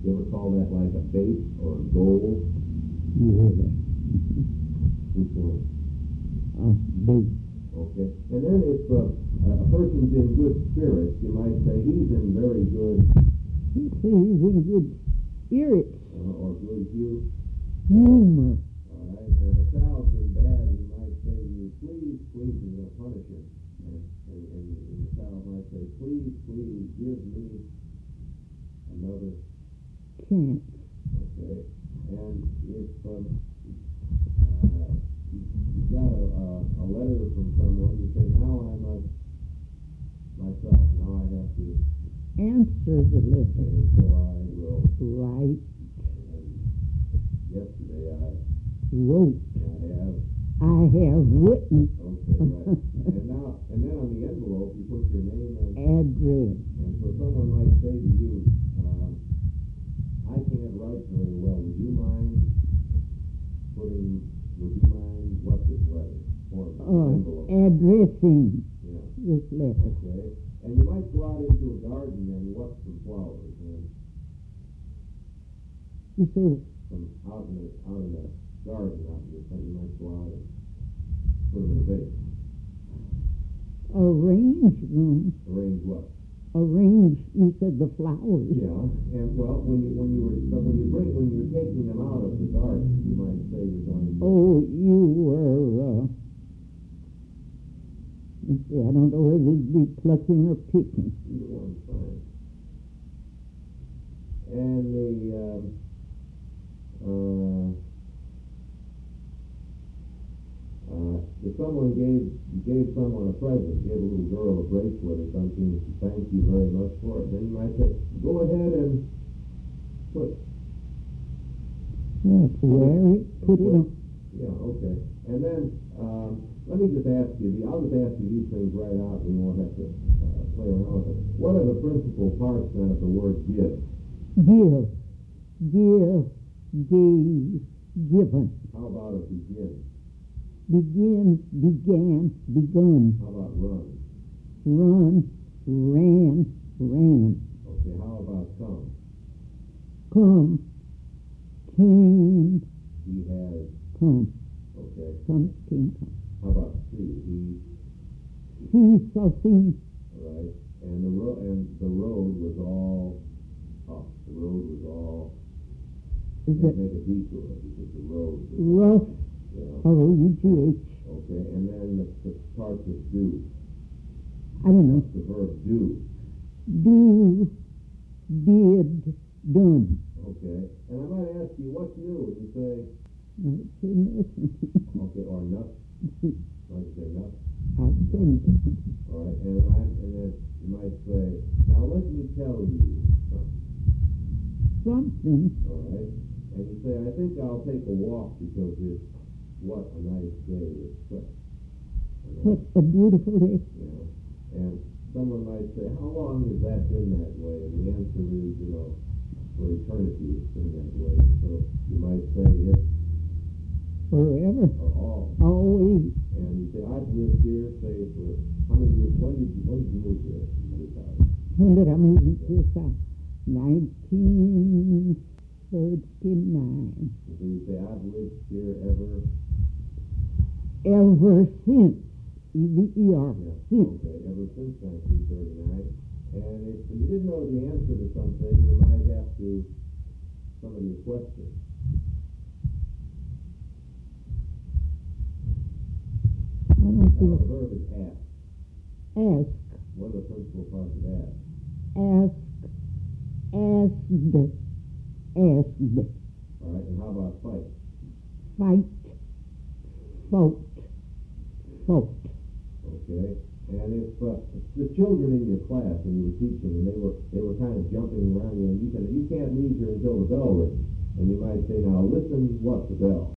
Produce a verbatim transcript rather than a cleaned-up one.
You ever call that like a bait or a goal? Yeah. Which one? Uh, bait. Okay. And then if uh, a person's in good spirits, you might say he's in very good, He says he's in good spirits, uh, or good hue. humor. All right. And if a child's in bad, you might say, you please, please, and you're going to punish him. And, and, and, and the child might say, please, please, give me another Chance. Okay, and if um, uh, you, you got a, a, a letter from someone, you say, now I must myself, now I have to Answer the letter. and so I will. Right. And yesterday I, Wrote. I have. I have written. Okay, right. And now, and then on the envelope, you put your name and Address. and so someone might say to you, um, I can't write very well. Would you mind putting, would you mind what this letter? Or Uh, envelope? addressing Yeah. this letter. Okay. And you might go out into a garden and watch some flowers and You say, some out in the out in the garden out in the front, you might go out and put them in a vase. arrange them. Arrange what? Arrange, you said the flowers. Yeah. And well, when you when you were but when you bring when you're taking them out of the garden, you might say you're going to. Oh, you were, uh, let's see, I don't know whether it'd be plucking or picking. Either one's fine. And the um, uh, uh, if someone gave gave someone a present, gave a little girl a bracelet or something, thank you very much for it, then you might say, go ahead and put. Yes, wear it, put it on. Yeah, okay. And then um, let me just ask you, I'll just ask you these things right out, and we won't have to uh, play around with it. What are the principal parts then of the word give? Give, give, gave, given. How about a begin? Begin, began, begun. How about run? Run, ran, ran. Okay, how about come? Come, came, He has. come. Okay. Come, came, come. How about see? He. See, saw, seen. All right. And the road and the road was all up. The road was all. Is Make, it make a detour because the road was. rough, Yeah. R O U G H? Okay. And then the, the part that do. I don't know. The verb do. Do, did, done. Okay. And I might ask you, what's new? And you say, I'd say nothing. okay, or nothing. Might say nothing. I'd say nothing. All right. And I and then you might say, now let me tell you something. Something. All right. And you say, I think I'll take a walk because it's what a nice day. It's such a nice, What a beautiful day. you know. And someone might say, how long has that been that way? And the answer is, you know, for eternity it's been that way. So you might say it's Forever. or all. Always. And you say, I've lived here, say, for how many years? When did you when did you move here to this house? When did I move into this house? nineteen thirty-nine. And so you say, I've lived here ever. Ever since. E V E R. Yeah. Since. Okay, ever since nineteen thirty-nine. And if you didn't know the answer to something, you might have to somebody a question. I don't Now, feel. the verb is ask. Ask. What are the principal parts of ask? Ask. Asked. Asked. All right, and how about fight? Fight. Fought. Fought. Okay, and if uh, the children in your class when you were teaching and they were they were kind of jumping around, you know, you can you can't leave here until the bell rings, and you might say, now listen, what the bell?